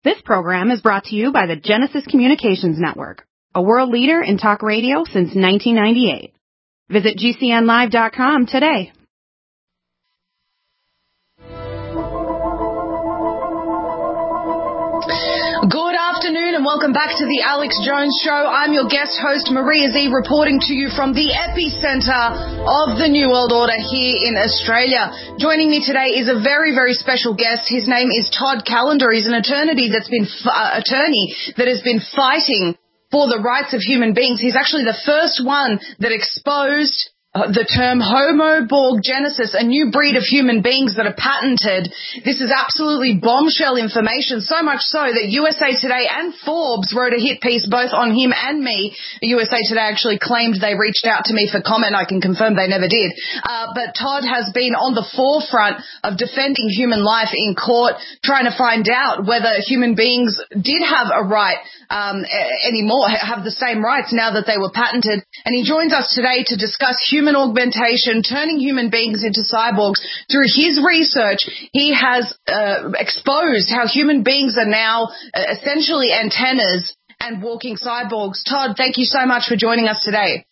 This program is brought to you by the Genesis Communications Network, a world leader in talk radio since 1998. Visit GCNlive.com today. Good afternoon and welcome back to the Alex Jones Show. I'm your guest host, Maria Z, reporting to you from the epicenter of the New World Order here in Australia. Joining me today is a very, very special guest. His name is Todd Callender. He's an attorney that has been fighting for the rights of human beings. He's actually the first one that exposed the term Homo Borg Genesis, a new breed of human beings that are patented. This is absolutely bombshell information, so much so that USA Today and Forbes wrote a hit piece both on him and me. USA Today actually claimed they reached out to me for comment. I can confirm they never did. But Todd has been on the forefront of defending human life in court, trying to find out whether human beings did have a right anymore, have the same rights now that they were patented. And he joins us today to discuss human augmentation, turning human beings into cyborgs. Through his research, he has exposed how human beings are now essentially antennas and walking cyborgs. Todd, thank you so much for joining us today.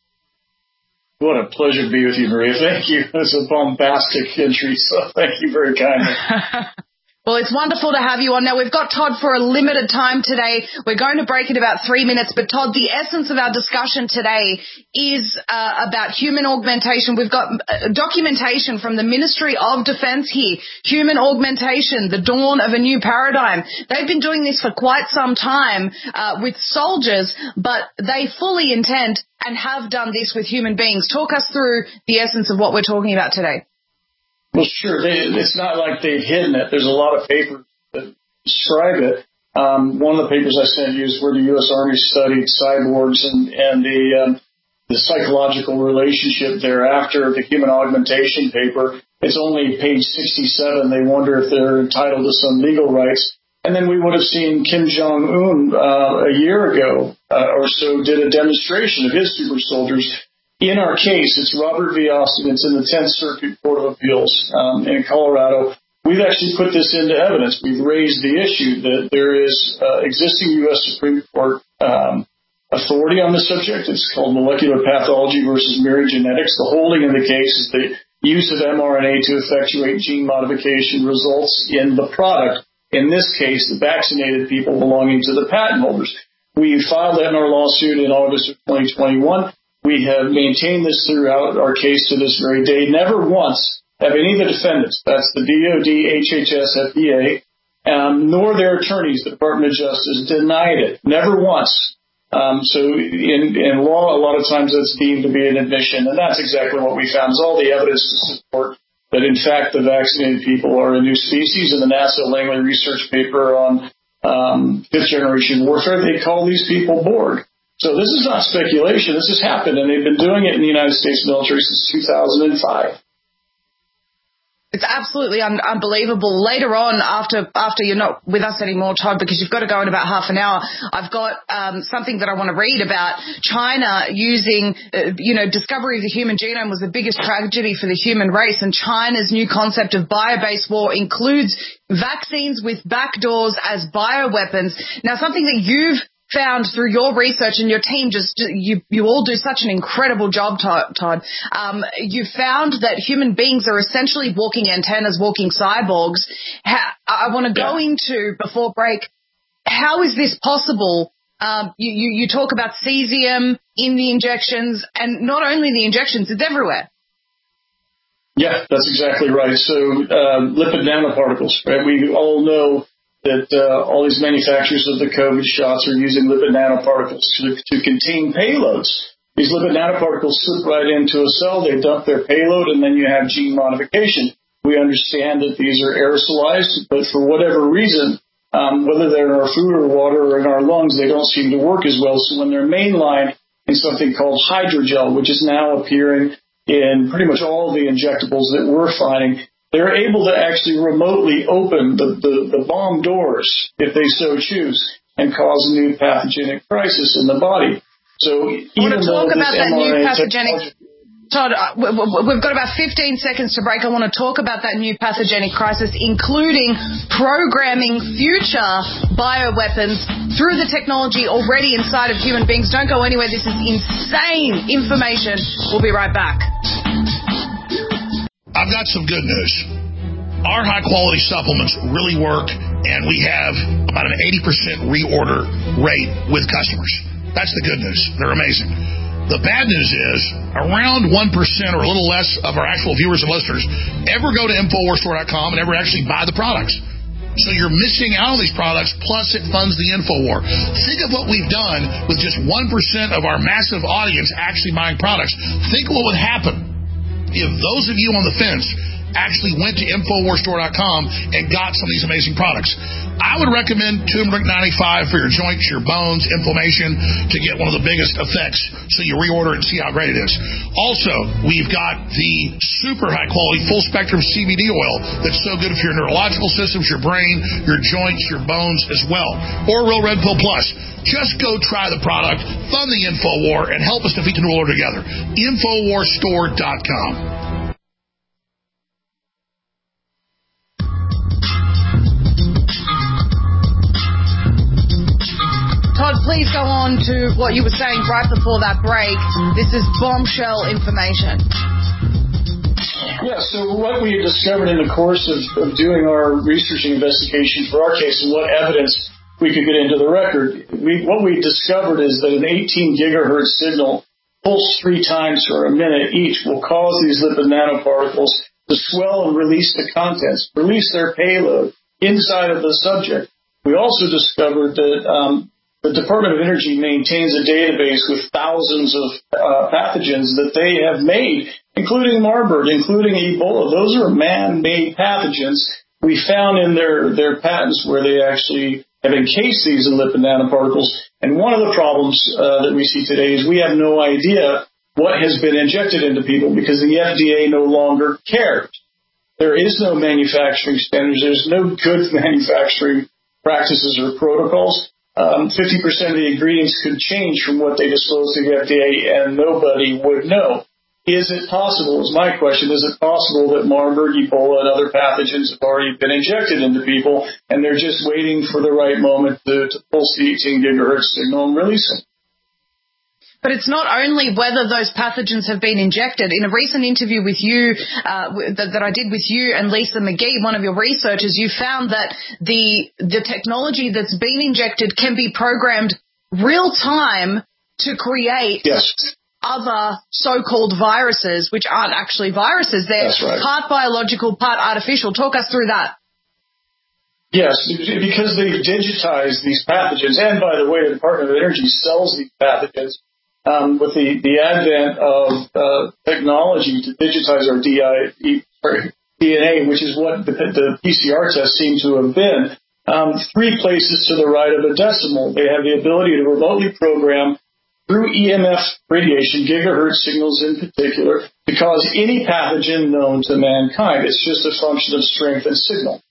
What a pleasure to be with you, Maria. Thank you. It's a bombastic entry, so thank you very kindly. Well, it's wonderful to have you on. Now, we've got Todd for a limited time today. We're going to break in about 3 minutes. But, Todd, the essence of our discussion today is about human augmentation. We've got documentation from the Ministry of Defense here. Human augmentation, the dawn of a new paradigm. They've been doing this for quite some time with soldiers, but they fully intend and have done this with human beings. Talk us through the essence of what we're talking about today. Well, sure. It's not like they've hidden it. There's a lot of papers that describe it. One of the papers I sent you is where the U.S. Army studied cyborgs and the psychological relationship thereafter. The human augmentation paper, it's only page 67. They wonder if they're entitled to some legal rights. And then we would have seen Kim Jong-un a year ago or so did a demonstration of his super soldiers. In our case, it's Robert V. Austin. It's in the 10th Circuit Court of Appeals in Colorado. We've actually put this into evidence. We've raised the issue that there is existing U.S. Supreme Court authority on the subject. It's called molecular pathology versus myriad genetics. The holding in the case is the use of mRNA to effectuate gene modification results in the product. In this case, the vaccinated people belonging to the patent holders. We filed that in our lawsuit in August of 2021. We have maintained this throughout our case to this very day. Never once have any of the defendants, that's the DOD, HHS, FDA, nor their attorneys, the Department of Justice, denied it. Never once. So in law, a lot of times that's deemed to be an admission, and that's exactly what we found, is all the evidence to support that, in fact, the vaccinated people are a new species. In the NASA Langley research paper on fifth-generation warfare, they call these people Borg. So this is not speculation. This has happened, and they've been doing it in the United States military since 2005. It's absolutely unbelievable. Later on, after you're not with us anymore, Todd, because you've got to go in about half an hour, I've got something that I want to read about China using, discovery of the human genome was the biggest tragedy for the human race, and China's new concept of bio-based war includes vaccines with backdoors as bioweapons. Now, something that you've found through your research, and your team you all do such an incredible job, Todd. You found that human beings are essentially walking antennas, walking cyborgs. I want to go into, before break, how is this possible? You talk about cesium in the injections, and not only the injections, it's everywhere. Yeah, that's exactly right. So lipid nanoparticles, right? We all know that all these manufacturers of the COVID shots are using lipid nanoparticles to contain payloads. These lipid nanoparticles slip right into a cell, they dump their payload, and then you have gene modification. We understand that these are aerosolized, but for whatever reason, whether they're in our food or water or in our lungs, they don't seem to work as well. So when they're mainlined in something called hydrogel, which is now appearing in pretty much all of the injectables that we're finding, they're able to actually remotely open the bomb doors, if they so choose, and cause a new pathogenic crisis in the body. So even though this mRNA technology, Todd, we've got about 15 seconds to break. I want to talk about that new pathogenic crisis, including programming future bioweapons through the technology already inside of human beings. Don't go anywhere. This is insane information. We'll be right back. I've got some good news. Our high-quality supplements really work, and we have about an 80% reorder rate with customers. That's the good news. They're amazing. The bad news is around 1% or a little less of our actual viewers and listeners ever go to InfoWarsStore.com and ever actually buy the products. So you're missing out on these products, plus it funds the InfoWar. Think of what we've done with just 1% of our massive audience actually buying products. Think of what would happen if those of you on the fence actually went to InfoWarsStore.com and got some of these amazing products. I would recommend Turmeric 95 for your joints, your bones, inflammation, to get one of the biggest effects so you reorder it and see how great it is. Also, we've got the super high-quality full-spectrum CBD oil that's so good for your neurological systems, your brain, your joints, your bones as well. Or Real Red Pill Plus. Just go try the product, fund the InfoWar, and help us defeat the New World Order together. InfoWarsStore.com. Todd, please go on to what you were saying right before that break. This is bombshell information. Yeah, so what we discovered in the course of doing our research and investigation for our case and what evidence we could get into the record, what we discovered is that an 18 gigahertz signal pulsed 3 times for a minute each will cause these lipid nanoparticles to swell and release the contents, release their payload inside of the subject. We also discovered that the Department of Energy maintains a database with thousands of pathogens that they have made, including Marburg, including Ebola. Those are man-made pathogens. We found in their patents where they actually have encased these in lipid nanoparticles. And one of the problems that we see today is we have no idea what has been injected into people because the FDA no longer cares. There is no manufacturing standards. There's no good manufacturing practices or protocols. 50% of the ingredients could change from what they disclose to the FDA, and nobody would know. Is it possible, is my question, is it possible that Marburg, Ebola, and other pathogens have already been injected into people, and they're just waiting for the right moment to pulse the 18 gigahertz signal and release it? But it's not only whether those pathogens have been injected. In a recent interview with you, that I did with you and Lisa McGee, one of your researchers, you found that the technology that's been injected can be programmed real time to create other so-called viruses, which aren't actually viruses. They're part biological, part artificial. Talk us through that. Yes, because they've digitized these pathogens. And by the way, the Department of Energy sells these pathogens. With the advent of technology to digitize our DNA, which is what the PCR tests seem to have been, 3 places to the right of a decimal. They have the ability to remotely program through EMF radiation, gigahertz signals in particular, to cause any pathogen known to mankind. It's just a function of strength and signal.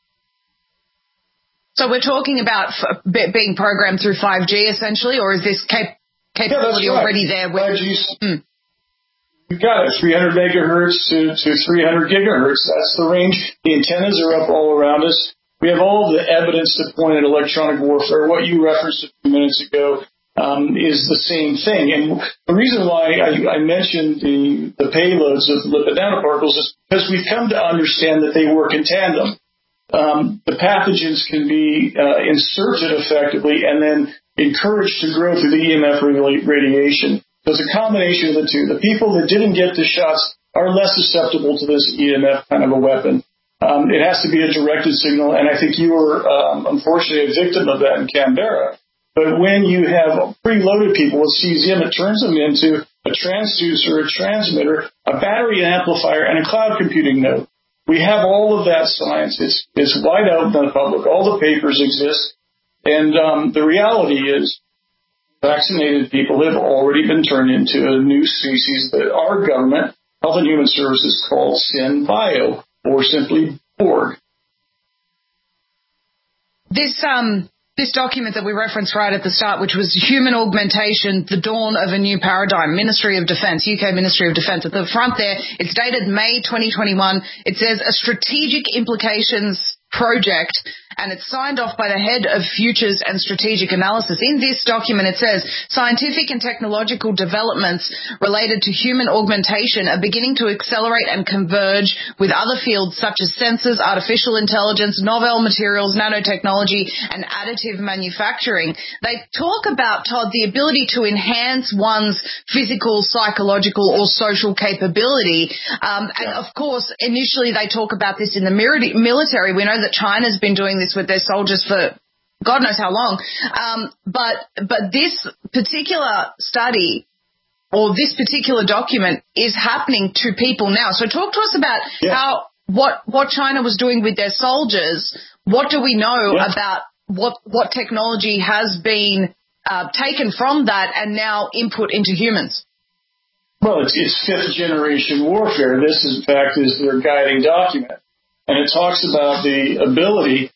So we're talking about being programmed through 5G essentially, or is this capability already there? 5G. You've got it, 300 megahertz to 300 gigahertz. That's the range. The antennas are up all around us. We have all the evidence to point at electronic warfare. What you referenced a few minutes ago is the same thing. And the reason why I mentioned the payloads of lipid nanoparticles is because we've come to understand that they work in tandem. The pathogens can be inserted effectively and then encouraged to grow through the EMF radiation. So it's a combination of the two. The people that didn't get the shots are less susceptible to this EMF kind of a weapon. It has to be a directed signal, and I think you were unfortunately a victim of that in Canberra. But when you have preloaded people with cesium, it turns them into a transducer, a transmitter, a battery amplifier, and a cloud computing node. We have all of that science. It's wide out in the public. All the papers exist. And the reality is vaccinated people have already been turned into a new species that our government, Health and Human Services, calls SynBio, or simply Borg. This this document that we referenced right at the start, which was Human Augmentation, the Dawn of a New Paradigm, Ministry of Defence, UK Ministry of Defence. At the front there, it's dated May 2021. It says a strategic implications project, and it's signed off by the head of Futures and Strategic Analysis. In this document, it says scientific and technological developments related to human augmentation are beginning to accelerate and converge with other fields such as sensors, artificial intelligence, novel materials, nanotechnology, and additive manufacturing. They talk about, Todd, the ability to enhance one's physical, psychological, or social capability. And of course, initially they talk about this in the military. We know that China's been doing this with their soldiers for God knows how long. But this particular study or this particular document is happening to people now. So talk to us about what China was doing with their soldiers. What do we know about what technology has been taken from that and now input into humans? Well, it's fifth generation warfare. This, in fact, is their guiding document. And it talks about the ability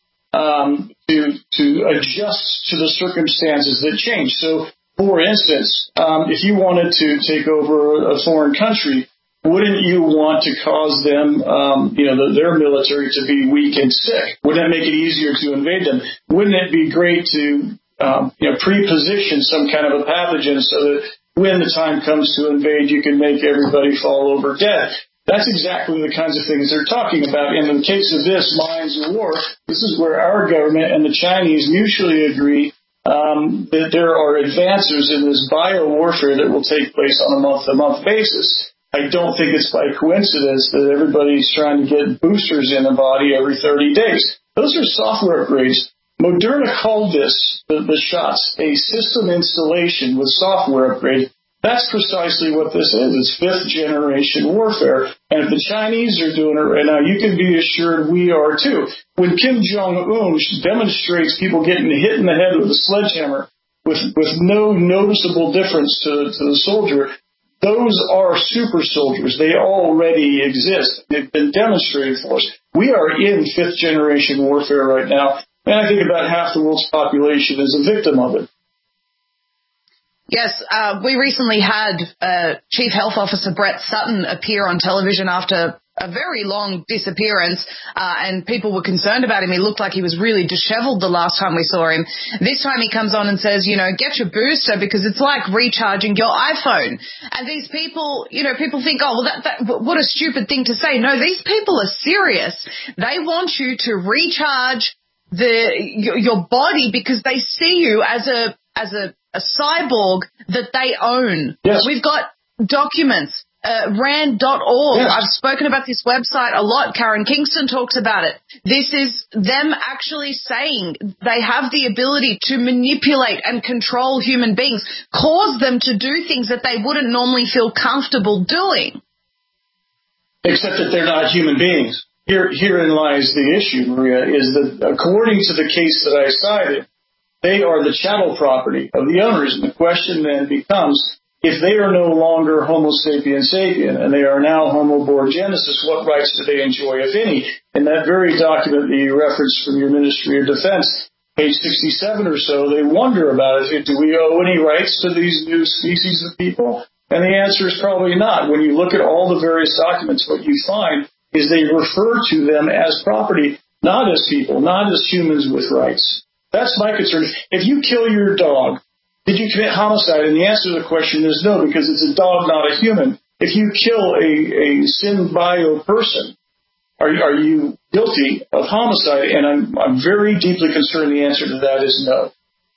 to adjust to the circumstances that change. So, for instance, if you wanted to take over a foreign country, wouldn't you want to cause them, their military to be weak and sick? Wouldn't it make it easier to invade them? Wouldn't it be great to pre-position some kind of a pathogen so that when the time comes to invade, you can make everybody fall over dead? That's exactly the kinds of things they're talking about. And in the case of this, Mines of War, this is where our government and the Chinese mutually agree that there are advances in this bio-warfare that will take place on a month-to-month basis. I don't think it's by coincidence that everybody's trying to get boosters in the body every 30 days. Those are software upgrades. Moderna called this, the shots, a system installation with software upgrade. That's precisely what this is. It's fifth-generation warfare. And if the Chinese are doing it right now, you can be assured we are too. When Kim Jong-un demonstrates people getting hit in the head with a sledgehammer with no noticeable difference to the soldier, those are super soldiers. They already exist. They've been demonstrated for us. We are in fifth-generation warfare right now, and I think about half the world's population is a victim of it. Yes, we recently had Chief Health Officer Brett Sutton appear on television after a very long disappearance, and people were concerned about him. He looked like he was really disheveled the last time we saw him. This time he comes on and says, get your booster because it's like recharging your iPhone. And these people, people think, oh, well, what a stupid thing to say. No, these people are serious. They want you to recharge your body because they see you as a cyborg that they own. Yes. We've got documents, RAND.org. Yes. I've spoken about this website a lot. Karen Kingston talks about it. This is them actually saying they have the ability to manipulate and control human beings, cause them to do things that they wouldn't normally feel comfortable doing. Except that they're not human beings. Herein lies the issue, Maria, is that according to the case that I cited, they are the chattel property of the owners. And the question then becomes, if they are no longer Homo sapiens sapien and they are now Homo borgenesis, what rights do they enjoy, if any? In that very document that you referenced from your Ministry of Defense, page 67 or so, they wonder about it. Do we owe any rights to these new species of people? And the answer is probably not. When you look at all the various documents, what you find is they refer to them as property, not as people, not as humans with rights. That's my concern. If you kill your dog, did you commit homicide? And the answer to the question is no, because it's a dog, not a human. If you kill a symbio person, are you guilty of homicide? And I'm very deeply concerned the answer to that is no.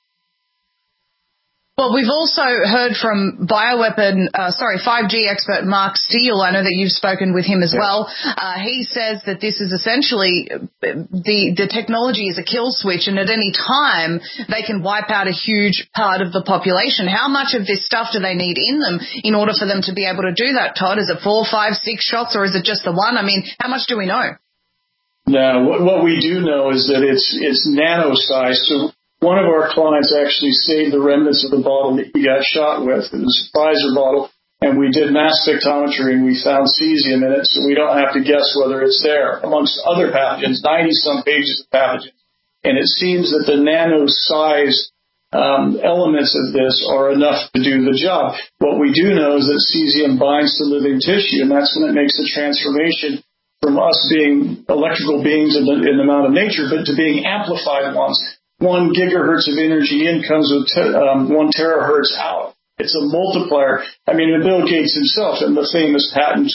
Well, we've also heard from 5G expert Mark Steele. I know that you've spoken with him as well. He says that this is essentially the technology is a kill switch, and at any time they can wipe out a huge part of the population. How much of this stuff do they need in them in order for them to be able to do that, Todd? Is it 4, 5, 6 shots, or is it just the one? I mean, how much do we know? No, what we do know is that it's nano-sized. So one of our clients actually saved the remnants of the bottle that he got shot with. It was a Pfizer bottle, and we did mass spectrometry, and we found cesium in it, so we don't have to guess whether it's there, amongst other pathogens, 90-some pages of pathogens. And it seems that the nano-sized elements of this are enough to do the job. What we do know is that cesium binds to living tissue, and that's when it makes the transformation from us being electrical beings in the amount of nature, but to being amplified ones. 1 gigahertz of energy in comes with 1 terahertz out. It's a multiplier. I mean, Bill Gates himself in the famous patent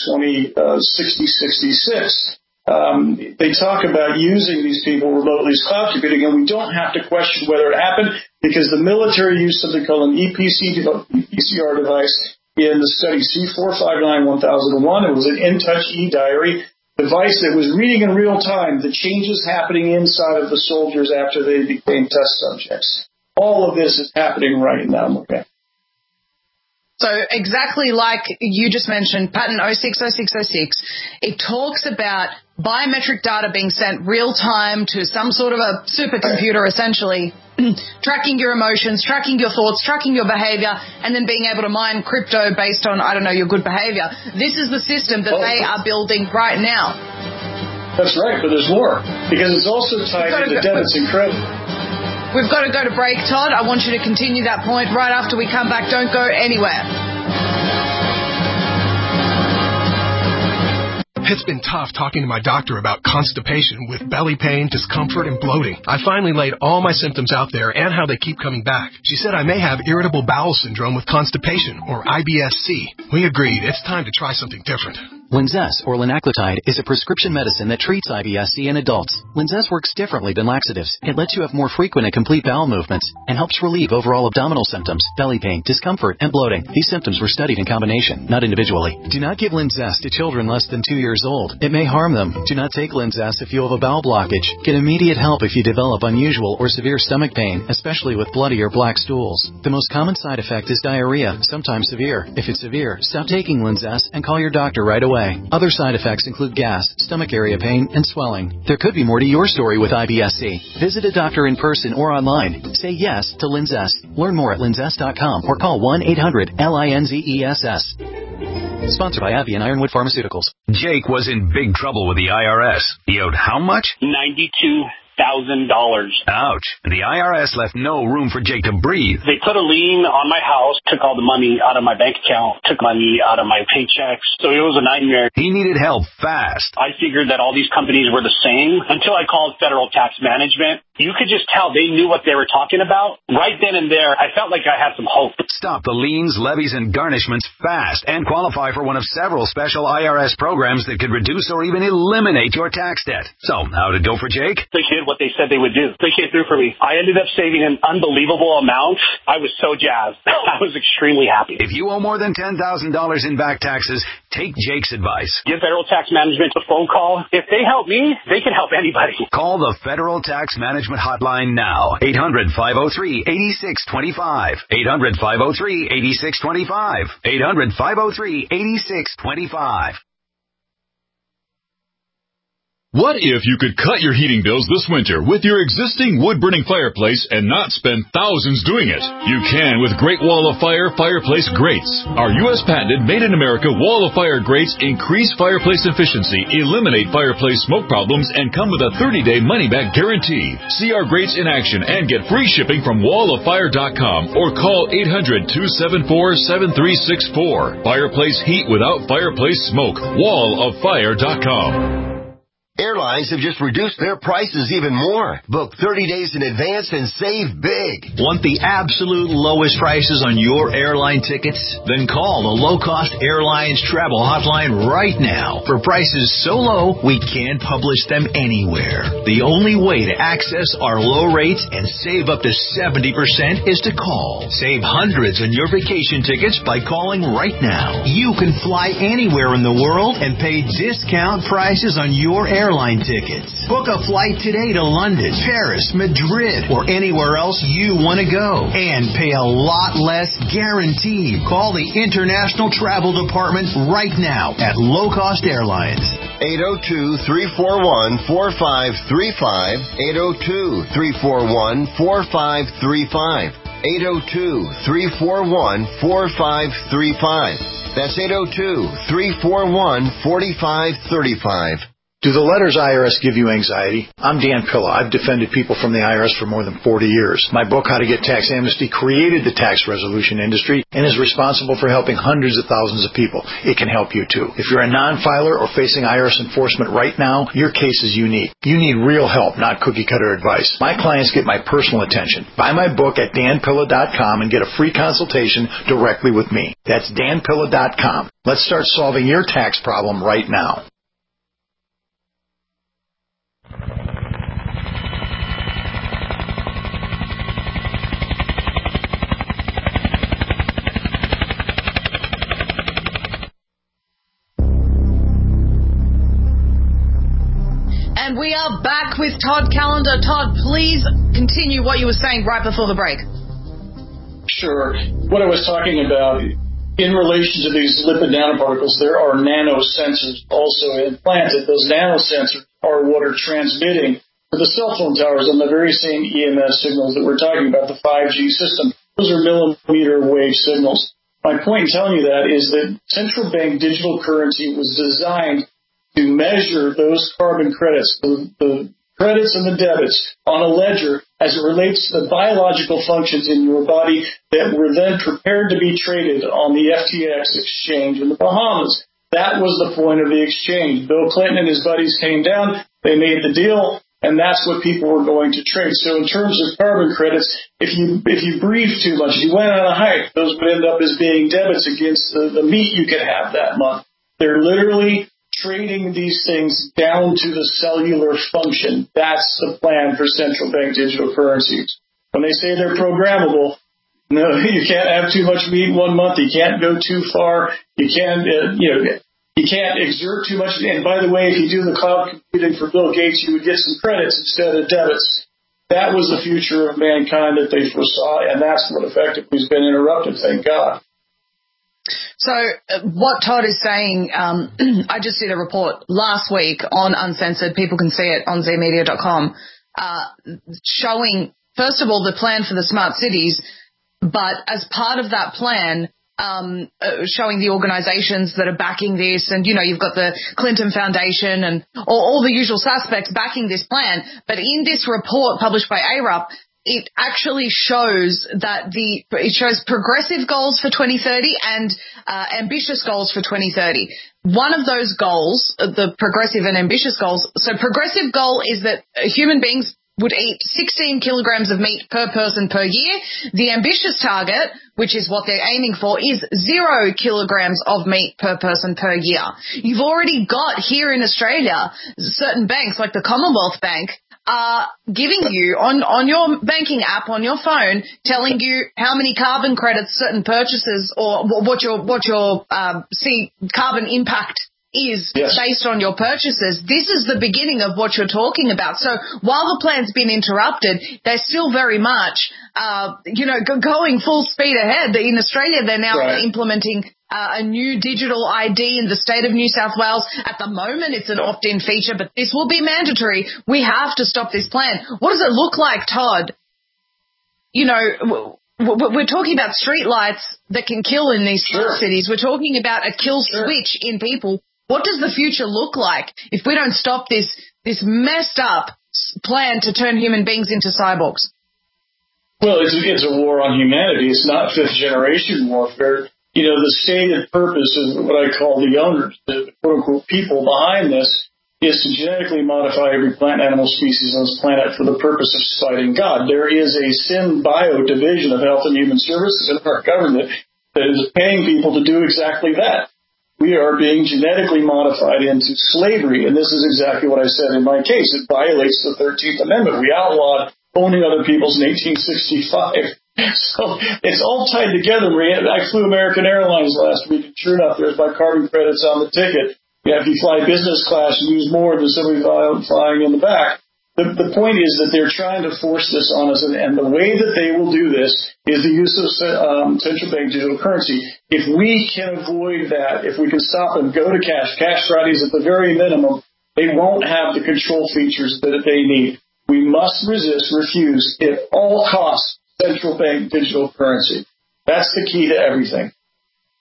206066, they talk about using these people remotely as cloud computing, and we don't have to question whether it happened because the military used something called an EPCR device in the study C459-1001. It was an InTouch eDiary device that was reading in real time the changes happening inside of the soldiers after they became test subjects. All of this is happening right now. Okay. So exactly like you just mentioned, patent 060606, it talks about biometric data being sent real time to some sort of a supercomputer, essentially, tracking your emotions, tracking your thoughts, tracking your behavior, and then being able to mine crypto based on, I don't know, your good behavior. This is the system that they are building right now. That's right, but there's more, because it's also tied into debits and credit. We've got to go to break, Todd. I want you to continue that point right after we come back. Don't go anywhere. It's been tough talking to my doctor about constipation with belly pain, discomfort, and bloating. I finally laid all my symptoms out there and how they keep coming back. She said I may have irritable bowel syndrome with constipation, or IBS-C. We agreed it's time to try something different. Linzess, or linaclotide, is a prescription medicine that treats IBS-C in adults. Linzess works differently than laxatives. It lets you have more frequent and complete bowel movements and helps relieve overall abdominal symptoms, belly pain, discomfort, and bloating. These symptoms were studied in combination, not individually. Do not give Linzess to children less than 2 years old. It may harm them. Do not take Linzess if you have a bowel blockage. Get immediate help if you develop unusual or severe stomach pain, especially with bloody or black stools. The most common side effect is diarrhea, sometimes severe. If it's severe, stop taking Linzess and call your doctor right away. Other side effects include gas, stomach area pain, and swelling. There could be more to your story with IBS-C. Visit a doctor in person or online. Say yes to Linzess. Learn more at linzess.com or call 1-800-LINZESS. Sponsored by AbbVie and Ironwood Pharmaceuticals. Jake was in big trouble with the IRS. He owed how much? $92,000. Ouch. The IRS left no room for Jake to breathe. They put a lien on my house, took all the money out of my bank account, took money out of my paychecks. So it was a nightmare. He needed help fast. I figured that all these companies were the same until I called Federal Tax Management. You could just tell they knew what they were talking about. Right then and there, I felt like I had some hope. Stop the liens, levies, and garnishments fast and qualify for one of several special IRS programs that could reduce or even eliminate your tax debt. So, how'd it go for Jake? They did what they said they would do. They came through for me. I ended up saving an unbelievable amount. I was so jazzed. I was extremely happy. If you owe more than $10,000 in back taxes, take Jake's advice. Give Federal Tax Management a phone call. If they help me, they can help anybody. Call the Federal Tax Management Hotline now. 800-503-8625. 800-503-8625. 800-503-8625. What if you could cut your heating bills this winter with your existing wood-burning fireplace and not spend thousands doing it? You can with Great Wall of Fire fireplace grates. Our U.S. patented made-in-America Wall of Fire grates increase fireplace efficiency, eliminate fireplace smoke problems, and come with a 30-day money-back guarantee. See our grates in action and get free shipping from walloffire.com or call 800-274-7364. Fireplace heat without fireplace smoke. walloffire.com. Airlines have just reduced their prices even more. Book 30 days in advance and save big. Want the absolute lowest prices on your airline tickets? Then call the Low Cost Airlines Travel Hotline right now. For prices so low, we can't publish them anywhere. The only way to access our low rates and save up to 70% is to call. Save hundreds on your vacation tickets by calling right now. You can fly anywhere in the world and pay discount prices on your airline tickets. Book a flight today to London, Paris, Madrid, or anywhere else you want to go and pay a lot less guaranteed. Call the International Travel Department right now at Low Cost Airlines. 802-341-4535. 802-341-4535. 802-341-4535. That's 802-341-4535. Do the letters IRS give you anxiety? I'm Dan Pilla. I've defended people from the IRS for more than 40 years. My book, How to Get Tax Amnesty, created the tax resolution industry and is responsible for helping hundreds of thousands of people. It can help you too. If you're a non-filer or facing IRS enforcement right now, your case is unique. You need real help, not cookie-cutter advice. My clients get my personal attention. Buy my book at danpilla.com and get a free consultation directly with me. That's danpilla.com. Let's start solving your tax problem right now. And we are back with Todd Callender. Todd, please continue what you were saying right before the break. Sure. What I was talking about, in relation to these lipid nanoparticles, there are nanosensors also implanted. Those nanosensors are what are transmitting to the cell phone towers on the very same EMS signals that we're talking about, the 5G system. Those are millimeter wave signals. My point in telling you that is that central bank digital currency was designed to measure those carbon credits, the credits and the debits on a ledger as it relates to the biological functions in your body that were then prepared to be traded on the FTX exchange in the Bahamas. That was the point of the exchange. Bill Clinton and his buddies came down, they made the deal, and that's what people were going to trade. So in terms of carbon credits, if you breathe too much, if you went on a hike, those would end up as being debits against the meat you could have that month. They're literally trading these things down to the cellular function. That's the plan for central bank digital currencies. When they say they're programmable, no, you can't have too much meat 1 month. You can't go too far. You can't, you can't exert too much. And by the way, if you do the cloud computing for Bill Gates, you would get some credits instead of debits. That was the future of mankind that they foresaw, and that's what effectively has been interrupted, thank God. So what Todd is saying, I just did a report last week on Uncensored. People can see it on zmedia.com, showing, first of all, the plan for the smart cities, but as part of that plan, showing the organizations that are backing this. And, you've got the Clinton Foundation and all the usual suspects backing this plan. But in this report published by ARUP, it actually shows that it shows progressive goals for 2030 and ambitious goals for 2030. One of those goals, the progressive and ambitious goals, so progressive goal is that human beings would eat 16 kilograms of meat per person per year. The ambitious target, which is what they're aiming for, is 0 kilograms of meat per person per year. You've already got here in Australia certain banks like the Commonwealth Bank are giving you on your banking app on your phone, telling you how many carbon credits certain purchases or what your carbon impact is based on your purchases. This is the beginning of what you're talking about. So while the plan's been interrupted, they're still very much, going full speed ahead. In Australia, they're now implementing a new digital ID in the state of New South Wales. At the moment, it's an opt-in feature, but this will be mandatory. We have to stop this plan. What does it look like, Todd? We're talking about streetlights that can kill in these cities. We're talking about a kill switch in people. What does the future look like if we don't stop this messed up plan to turn human beings into cyborgs? Well, it's a war on humanity. It's not fifth-generation warfare. The stated purpose of what I call the owners, the quote-unquote people behind this, is to genetically modify every plant and animal species on this planet for the purpose of fighting God. There is a SynBio division of Health and Human Services in our government that is paying people to do exactly that. We are being genetically modified into slavery, and this is exactly what I said in my case. It violates the 13th Amendment. We outlawed owning other people's in 1865. So it's all tied together, Maria. I flew American Airlines last week, and sure enough, there's my carbon credits on the ticket. If you fly business class, you use more than somebody flying in the back. The point is that they're trying to force this on us, and the way that they will do this is the use of central bank digital currency. If we can avoid that, if we can stop them, go to cash Fridays at the very minimum, they won't have the control features that they need. We must resist, refuse, at all costs, central bank digital currency. That's the key to everything.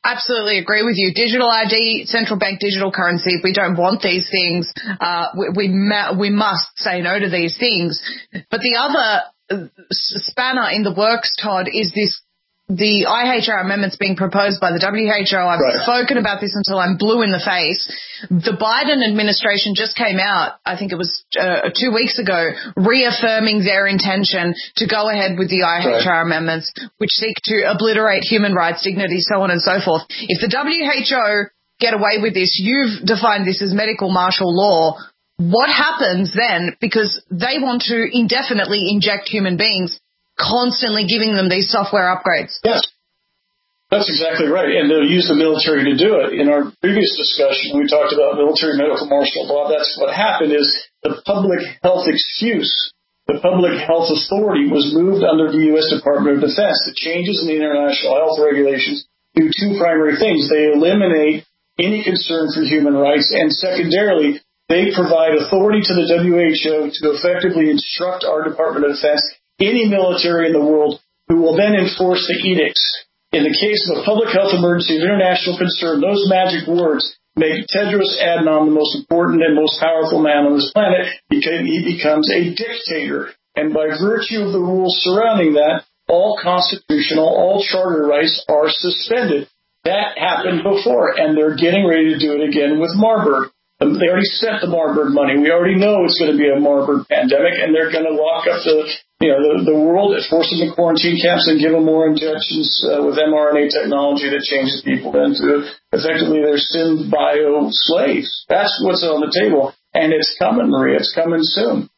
Absolutely agree with you. Digital ID, central bank digital currency. If we don't want these things, we must say no to these things. But the other spanner in the works, Todd, is the IHR amendments being proposed by the WHO. I've spoken about this until I'm blue in the face. The Biden administration just came out, I think it was 2 weeks ago, reaffirming their intention to go ahead with the IHR amendments, which seek to obliterate human rights, dignity, so on and so forth. If the WHO get away with this, you've defined this as medical martial law. What happens then? Because they want to indefinitely inject human beings, constantly giving them these software upgrades. Yes, that's exactly right. And they'll use the military to do it. In our previous discussion, we talked about military medical martial law. That's what happened is the public health excuse, the public health authority was moved under the U.S. Department of Defense. The changes in the international health regulations do two primary things. They eliminate any concern for human rights, and secondarily, they provide authority to the WHO to effectively instruct our Department of Defense, any military in the world, who will then enforce the edicts. In the case of a public health emergency of international concern, those magic words make Tedros Adhanom the most important and most powerful man on this planet because he becomes a dictator. And by virtue of the rules surrounding that, all constitutional, all charter rights are suspended. That happened before, and they're getting ready to do it again with Marburg. They already sent the Marburg money. We already know it's going to be a Marburg pandemic, and they're going to lock up the world, force them to quarantine camps and give them more injections with mRNA technology that changes people into effectively their synbio slaves. That's what's on the table, and it's coming, Maria. It's coming soon.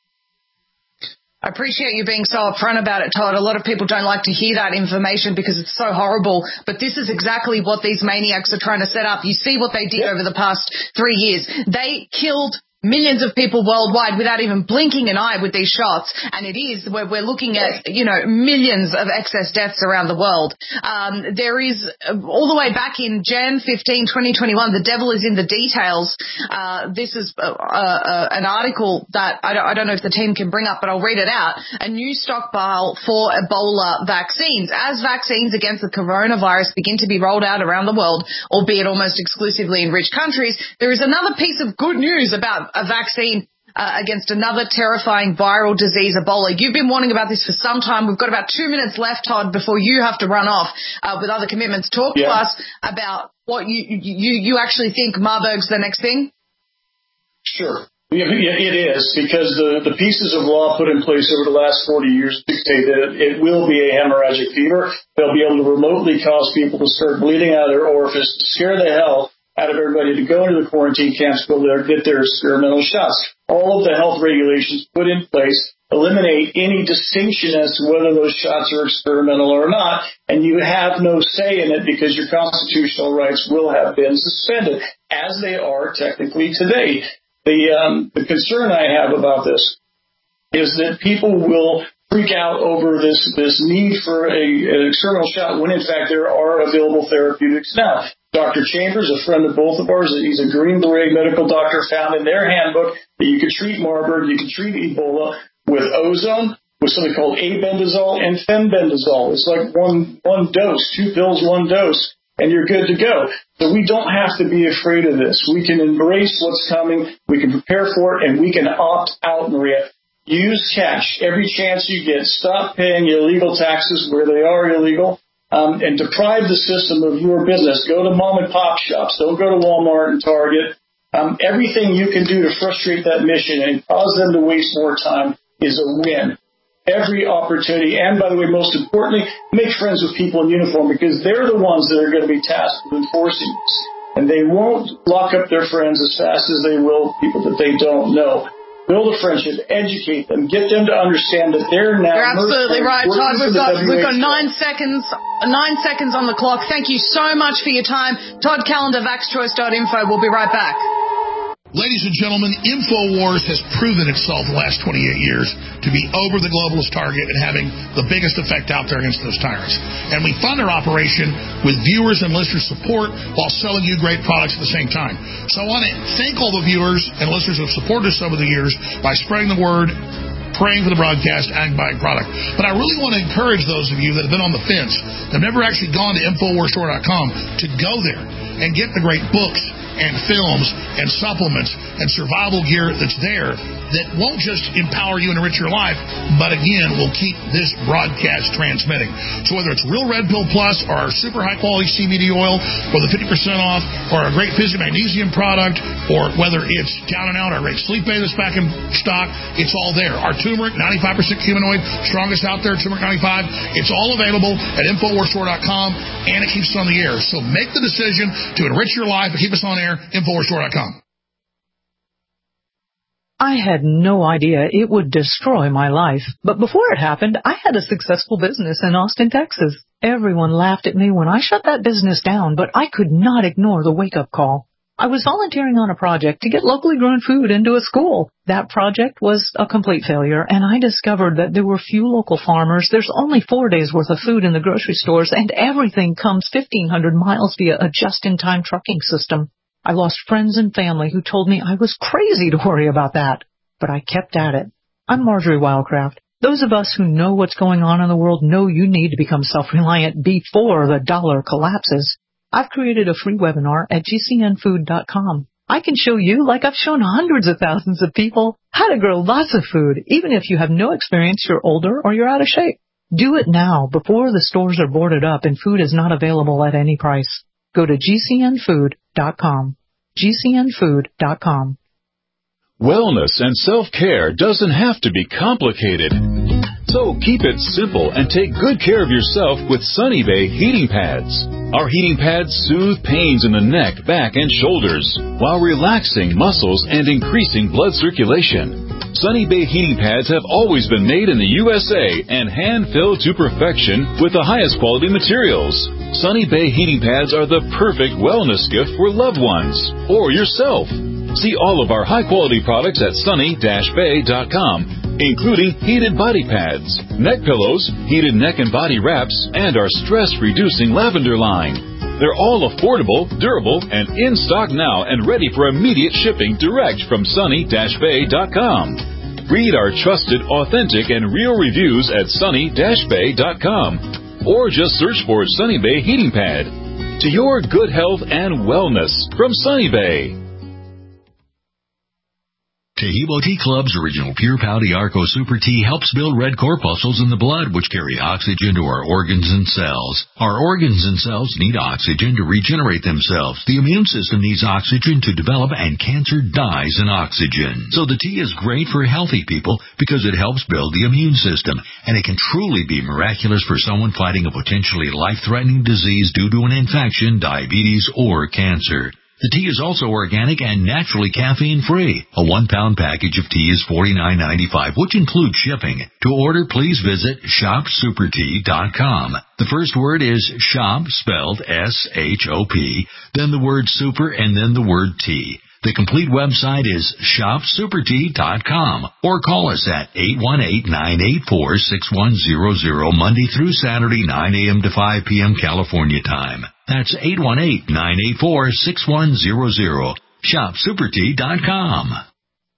I appreciate you being so upfront about it, Todd. A lot of people don't like to hear that information because it's so horrible, but this is exactly what these maniacs are trying to set up. You see what they did over the past 3 years. They killed millions of people worldwide without even blinking an eye with these shots, and we're looking at millions of excess deaths around the world. There is all the way back in Jan 15, 2021, the devil is in the details. This is an article that I don't know if the team can bring up, but I'll read it out. A new stockpile for Ebola vaccines. As vaccines against the coronavirus begin to be rolled out around the world, albeit almost exclusively in rich countries, there is another piece of good news about a vaccine against another terrifying viral disease, Ebola. You've been warning about this for some time. We've got about 2 minutes left, Todd, before you have to run off with other commitments. Talk to us about what you actually think Marburg's the next thing. Sure. Yeah, it is, because the pieces of law put in place over the last 40 years dictate that it will be a hemorrhagic fever. They'll be able to remotely cause people to start bleeding out of their orifice, scare the hell out of everybody to go into the quarantine camps, go there, get their experimental shots. All of the health regulations put in place eliminate any distinction as to whether those shots are experimental or not, and you have no say in it because your constitutional rights will have been suspended, as they are technically today. The concern I have about this is that people will freak out over this need for an experimental shot when, in fact, there are available therapeutics now. Dr. Chambers, a friend of both of ours, he's a Green Beret medical doctor, found in their handbook that you could treat Marburg, you could treat Ebola with ozone, with something called albendazole and fenbendazole. It's like one dose, 2 pills, 1 dose, and you're good to go. So we don't have to be afraid of this. We can embrace what's coming, we can prepare for it, and we can opt out, Maria. Use cash every chance you get. Stop paying illegal taxes where they are illegal. And deprive the system of your business. Go to mom and pop shops. Don't go to Walmart and Target. Everything you can do to frustrate that mission and cause them to waste more time is a win. Every opportunity. And by the way, most importantly, make friends with people in uniform, because they're the ones that are going to be tasked with enforcing this. And they won't lock up their friends as fast as they will people that they don't know. Build a friendship, educate them, get them to understand that they're now... You're absolutely right, Todd. We've got 9 seconds on the clock. Thank you so much for your time. Todd Callender, vaxchoice.info. We'll be right back. Ladies and gentlemen, InfoWars has proven itself the last 28 years to be over the globalist target and having the biggest effect out there against those tyrants. And we fund our operation with viewers and listeners' support while selling you great products at the same time. So I want to thank all the viewers and listeners who have supported us over the years by spreading the word, praying for the broadcast and buying product. But I really want to encourage those of you that have been on the fence, that have never actually gone to InfoWarsStore.com, to go there and get the great books and films and supplements and survival gear that's there that won't just empower you and enrich your life, but again, will keep this broadcast transmitting. So whether it's Real Red Pill Plus or our super high quality CBD oil or the 50% off or our great Physic Magnesium product, or whether it's Down and Out, our great Sleep Aid that's back in stock, it's all there. Our turmeric, 95% humanoid, strongest out there, turmeric 95, it's all available at InfoWarsStore.com, and it keeps us on the air. So make the decision to enrich your life and keep us on air, InfoWarsStore.com. I had no idea it would destroy my life. But before it happened, I had a successful business in Austin, Texas. Everyone laughed at me when I shut that business down, but I could not ignore the wake-up call. I was volunteering on a project to get locally grown food into a school. That project was a complete failure, and I discovered that there were few local farmers. There's only 4 days' worth of food in the grocery stores, and everything comes 1,500 miles via a just-in-time trucking system. I lost friends and family who told me I was crazy to worry about that. But I kept at it. I'm Marjorie Wildcraft. Those of us who know what's going on in the world know you need to become self-reliant before the dollar collapses. I've created a free webinar at gcnfood.com. I can show you, like I've shown hundreds of thousands of people, how to grow lots of food, even if you have no experience, you're older, or you're out of shape. Do it now before the stores are boarded up and food is not available at any price. Go to gcnfood.com. gcnfood.com. Wellness and self-care doesn't have to be complicated. So keep it simple and take good care of yourself with Sunny Bay heating pads. Our heating pads soothe pains in the neck, back, and shoulders while relaxing muscles and increasing blood circulation. Sunny Bay heating pads have always been made in the USA and hand-filled to perfection with the highest quality materials. Sunny Bay heating pads are the perfect wellness gift for loved ones or yourself. See all of our high-quality products at sunny-bay.com, including heated body pads, neck pillows, heated neck and body wraps, and our stress-reducing lavender line. They're all affordable, durable, and in stock now and ready for immediate shipping direct from sunny-bay.com. Read our trusted, authentic, and real reviews at sunny-bay.com, or just search for Sunny Bay Heating Pad. To your good health and wellness from Sunny Bay. Tahibo Tea Club's original Pure Pau Arco Super Tea helps build red corpuscles in the blood, which carry oxygen to our organs and cells. Our organs and cells need oxygen to regenerate themselves. The immune system needs oxygen to develop, and cancer dies in oxygen. So the tea is great for healthy people because it helps build the immune system, and it can truly be miraculous for someone fighting a potentially life-threatening disease due to an infection, diabetes, or cancer. The tea is also organic and naturally caffeine-free. A 1-pound package of tea is $49.95, which includes shipping. To order, please visit shopsupertea.com. The first word is shop, spelled S-H-O-P, then the word super, and then the word tea. The complete website is shopsupertea.com, or call us at 818-984-6100 Monday through Saturday, 9 a.m. to 5 p.m. California time. That's 818-984-6100. shopsupertea.com.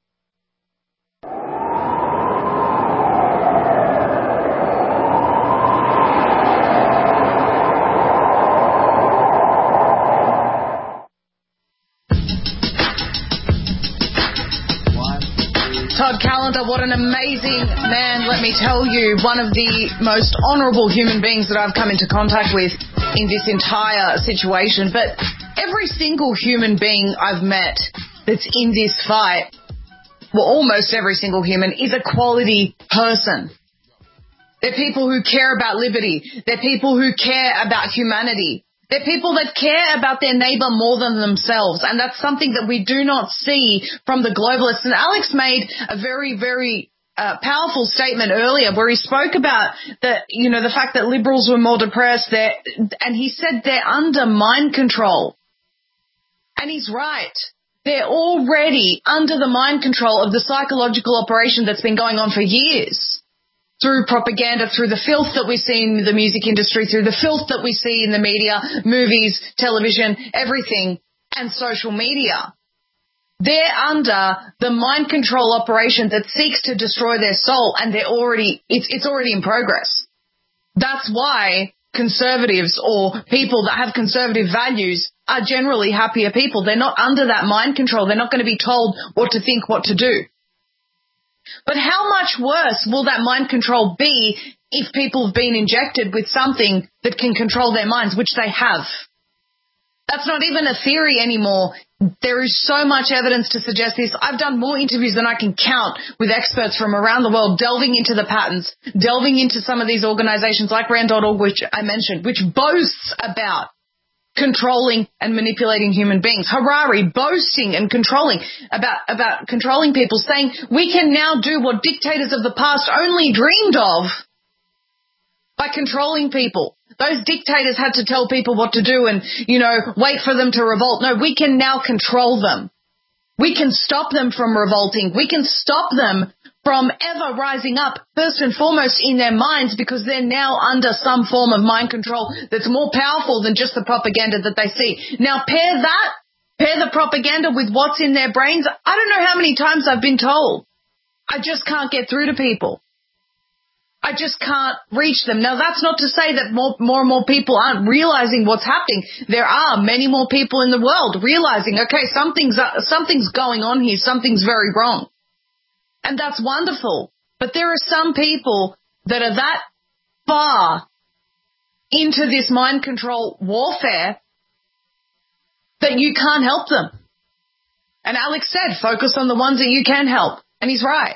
Todd Callender, what an amazing man, let me tell you. One of the most honourable human beings that I've come into contact with in this entire situation. But every single human being I've met that's in this fight, well, almost every single human, is a quality person. They're people who care about liberty. They're people who care about humanity. They're people that care about their neighbor more than themselves, and that's something that we do not see from the globalists. And Alex made a very, very powerful statement earlier where he spoke about the fact that liberals were more depressed, and he said they're under mind control. And he's right. They're already under the mind control of the psychological operation that's been going on for years. Through propaganda, through the filth that we see in the music industry, through the filth that we see in the media, movies, television, everything, and social media. They're under the mind control operation that seeks to destroy their soul, and it's already in progress. That's why conservatives or people that have conservative values are generally happier people. They're not under that mind control. They're not going to be told what to think, what to do. But how much worse will that mind control be if people have been injected with something that can control their minds, which they have? That's not even a theory anymore. There is so much evidence to suggest this. I've done more interviews than I can count with experts from around the world delving into the patterns, delving into some of these organizations like RAND.org, which I mentioned, which boasts about controlling and manipulating human beings. Harari boasting and controlling about controlling people, saying we can now do what dictators of the past only dreamed of by controlling people. Those dictators had to tell people what to do and, wait for them to revolt. No, we can now control them. We can stop them from revolting. We can stop them from ever rising up, first and foremost in their minds, because they're now under some form of mind control that's more powerful than just the propaganda that they see. Now pair the propaganda with what's in their brains. I don't know how many times I've been told. I just can't get through to people. I just can't reach them. Now, that's not to say that more and more people aren't realizing what's happening. There are many more people in the world realizing, okay, something's going on here. Something's very wrong. And that's wonderful. But there are some people that are that far into this mind control warfare that you can't help them. And Alex said, focus on the ones that you can help. And he's right.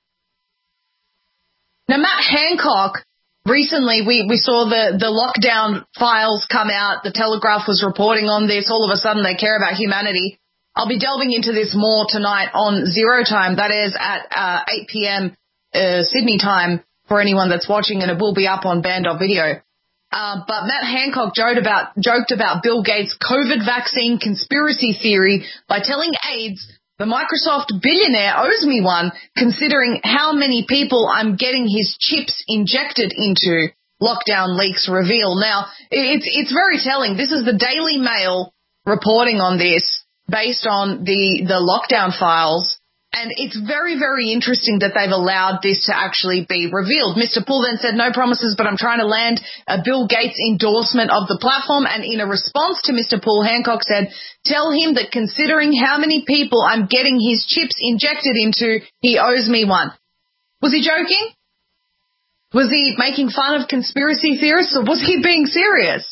Now, Matt Hancock, recently we saw the lockdown files come out. The Telegraph was reporting on this. All of a sudden, they care about humanity. I'll be delving into this more tonight on Zero Time. That is at 8 p.m. Sydney time for anyone that's watching, and it will be up on band.video. But Matt Hancock joked about Bill Gates' COVID vaccine conspiracy theory by telling aides, the Microsoft billionaire owes me one, considering how many people I'm getting his chips injected into, lockdown leaks reveal. Now, it's very telling. This is the Daily Mail reporting on this based on the lockdown files. And it's very, very interesting that they've allowed this to actually be revealed. Mr. Poole then said, no promises, but I'm trying to land a Bill Gates endorsement of the platform. And in a response to Mr. Poole, Hancock said, tell him that considering how many people I'm getting his chips injected into, he owes me one. Was he joking? Was he making fun of conspiracy theorists, or was he being serious?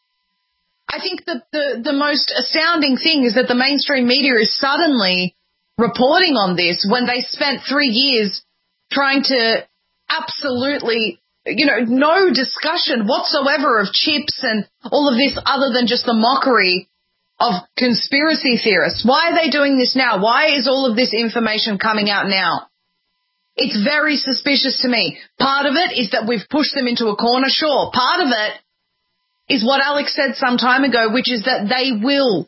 I think that the most astounding thing is that the mainstream media is suddenly reporting on this when they spent 3 years trying to absolutely, no discussion whatsoever of chips and all of this other than just the mockery of conspiracy theorists. Why are they doing this now? Why is all of this information coming out now? It's very suspicious to me. Part of it is that we've pushed them into a corner, sure. Part of it is what Alex said some time ago, which is that they will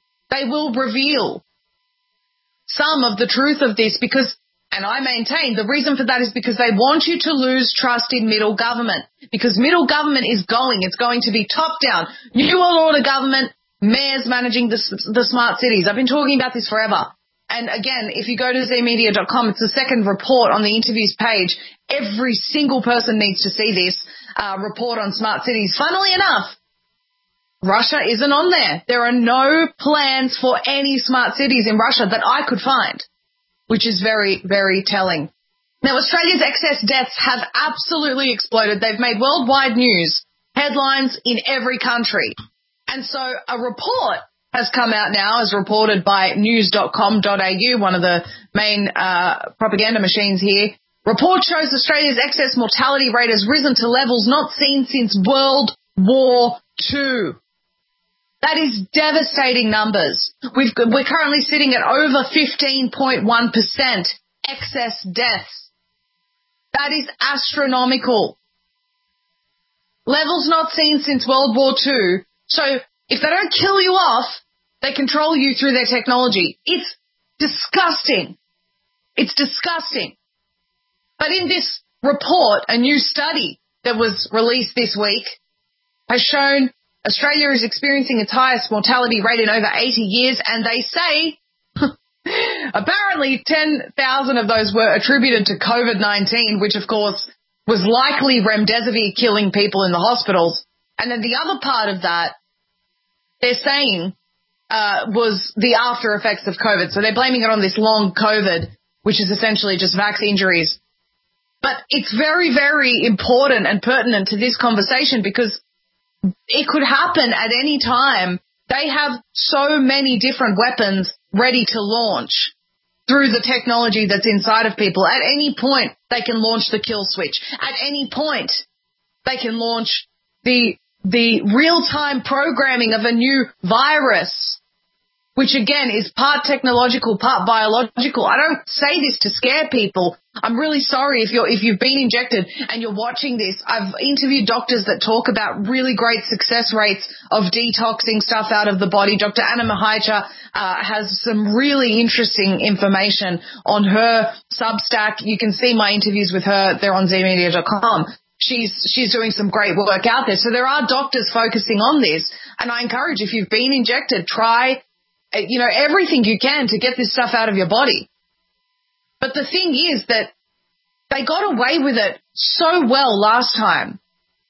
reveal some of the truth of this because, and I maintain, the reason for that is because they want you to lose trust in middle government. Because middle government it's going to be top down. New World Order government, mayors managing the smart cities. I've been talking about this forever. And again, if you go to zmedia.com, it's the second report on the interviews page. Every single person needs to see this report on smart cities. Funnily enough, Russia isn't on there. There are no plans for any smart cities in Russia that I could find, which is very, very telling. Now, Australia's excess deaths have absolutely exploded. They've made worldwide news, headlines in every country. And so a report has come out now, as reported by news.com.au, one of the main propaganda machines here. Report shows Australia's excess mortality rate has risen to levels not seen since World War II. That is devastating numbers. We're currently sitting at over 15.1% excess deaths. That is astronomical. Levels not seen since World War II. So if they don't kill you off, they control you through their technology. It's disgusting. It's disgusting. But in this report, a new study that was released this week has shown Australia is experiencing its highest mortality rate in over 80 years, and they say apparently 10,000 of those were attributed to COVID-19, which of course was likely remdesivir killing people in the hospitals. And then the other part of that, they're saying, was the after effects of COVID. So they're blaming it on this long COVID, which is essentially just vaccine injuries. But it's very, very important and pertinent to this conversation because it could happen at any time. They have so many different weapons ready to launch through the technology that's inside of people. At any point, they can launch the kill switch. At any point, they can launch the real-time programming of a new virus, which again is part technological, part biological. I don't say this to scare people. I'm really sorry if you've been injected and you're watching this. I've interviewed doctors that talk about really great success rates of detoxing stuff out of the body. Dr. Anna Mahaicha has some really interesting information on her Substack. You can see my interviews with her. They're on zmedia.com. She's doing some great work out there. So there are doctors focusing on this, and I encourage, if you've been injected, try everything you can to get this stuff out of your body. But the thing is that they got away with it so well last time.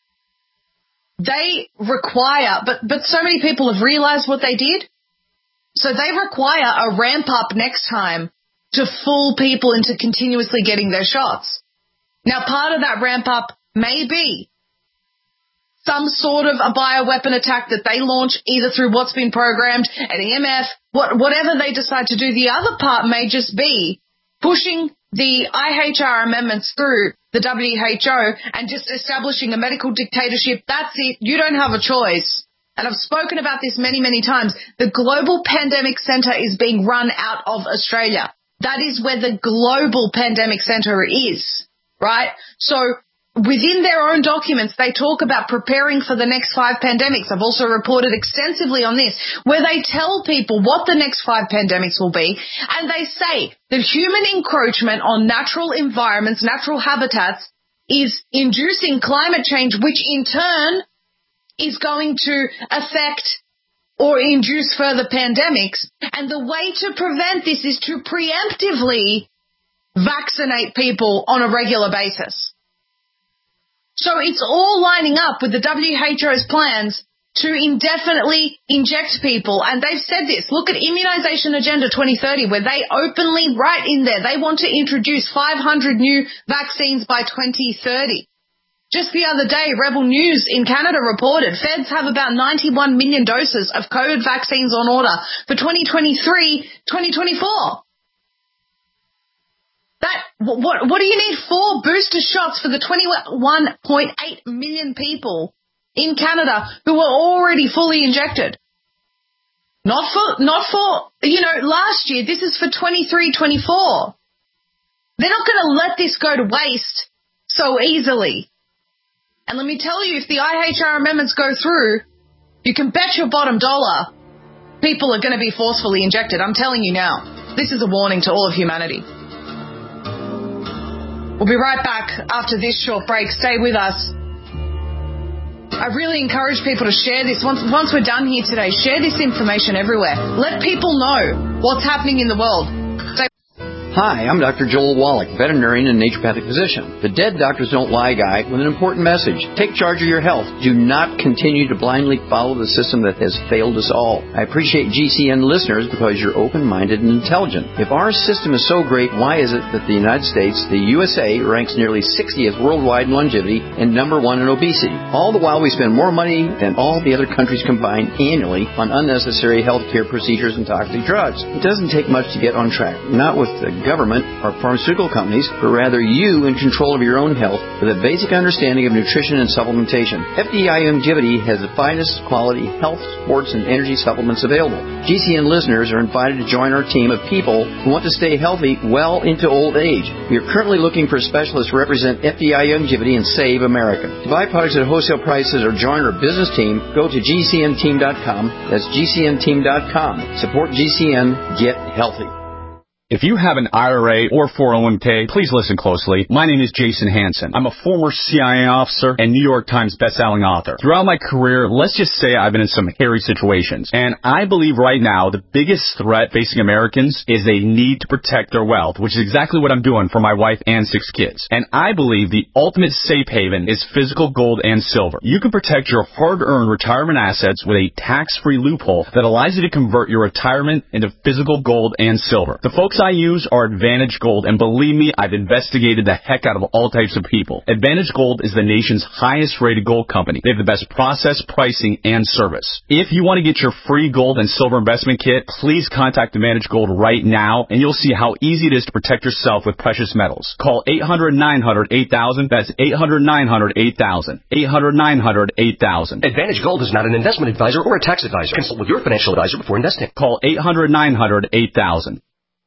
They require, but so many people have realized what they did. So they require a ramp up next time to fool people into continuously getting their shots. Now, part of that ramp up may be some sort of a bioweapon attack that they launch either through what's been programmed, an EMF, whatever they decide to do. The other part may just be pushing the IHR amendments through the WHO and just establishing a medical dictatorship. That's it. You don't have a choice. And I've spoken about this many, many times. The Global Pandemic Center is being run out of Australia. That is where the Global Pandemic Center is, right? So within their own documents, they talk about preparing for the next 5 pandemics. I've also reported extensively on this, where they tell people what the next 5 pandemics will be, and they say that human encroachment on natural environments, natural habitats, is inducing climate change, which in turn is going to affect or induce further pandemics. And the way to prevent this is to preemptively vaccinate people on a regular basis. So it's all lining up with the WHO's plans to indefinitely inject people. And they've said this. Look at Immunization Agenda 2030, where they openly write in there they want to introduce 500 new vaccines by 2030. Just the other day, Rebel News in Canada reported feds have about 91 million doses of COVID vaccines on order for 2023-2024. What do you need 4 booster shots for the 21.8 million people in Canada who are already fully injected? Not for last year. This is for 23-24. They're not going to let this go to waste so easily. And let me tell you, if the IHR amendments go through, you can bet your bottom dollar people are going to be forcefully injected. I'm telling you now. This is a warning to all of humanity. We'll be right back after this short break. Stay with us. I really encourage people to share this. Once we're done here today, share this information everywhere. Let people know what's happening in the world. Hi, I'm Dr. Joel Wallach, veterinarian and naturopathic physician. The Dead Doctors Don't Lie guy with an important message. Take charge of your health. Do not continue to blindly follow the system that has failed us all. I appreciate GCN listeners because you're open-minded and intelligent. If our system is so great, why is it that the United States, the USA, ranks nearly 60th worldwide in longevity and number 1 in obesity? All the while we spend more money than all the other countries combined annually on unnecessary healthcare procedures and toxic drugs. It doesn't take much to get on track. Not with the government or pharmaceutical companies, but rather you in control of your own health with a basic understanding of nutrition and supplementation. FDI Longevity has the finest quality health, sports, and energy supplements available. GCN listeners are invited to join our team of people who want to stay healthy well into old age. We are currently looking for specialists to represent FDI Longevity and Save America. To buy products at wholesale prices or join our business team, go to GCNteam.com. That's GCNteam.com. Support GCN. Get healthy. If you have an IRA or 401k, please listen closely. My name is Jason Hansen. I'm a former CIA officer and New York Times bestselling author. Throughout my career, let's just say I've been in some hairy situations. And I believe right now the biggest threat facing Americans is they need to protect their wealth, which is exactly what I'm doing for my wife and 6 kids. And I believe the ultimate safe haven is physical gold and silver. You can protect your hard-earned retirement assets with a tax-free loophole that allows you to convert your retirement into physical gold and silver. The folks I use are Advantage Gold, and believe me, I've investigated the heck out of all types of people. Advantage Gold is the nation's highest-rated gold company. They have the best process, pricing, and service. If you want to get your free gold and silver investment kit, please contact Advantage Gold right now, and you'll see how easy it is to protect yourself with precious metals. Call 800-900-8000. That's 800-900-8000. 800-900-8000. Advantage Gold is not an investment advisor or a tax advisor. Consult with your financial advisor before investing. Call 800-900-8000.